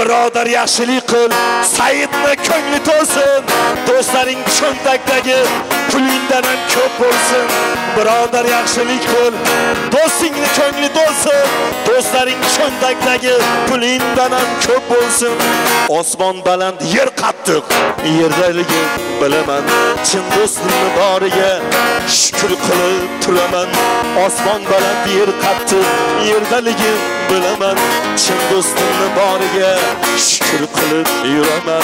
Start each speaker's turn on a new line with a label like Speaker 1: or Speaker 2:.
Speaker 1: birodar yaxshilik qil, Saidni ko'ngli to'lsin, do'stlaring cho'ntakdagi pulingdan ham ko'p bo'lsin. Birodar yaxshilik qil, do'stingni ko'ngli to'lsin, do'stlaring cho'ntakdagi pulingdan ham ko'p bo'lsin. Osmon baland, yer qattiq, yerdaligim bilaman, chin do'stimni boriga shukr qilib turaman. Osmon baland, yer qattiq, yerdaligim bilaman, chin do'stimni boriga shukr qilib yuraman.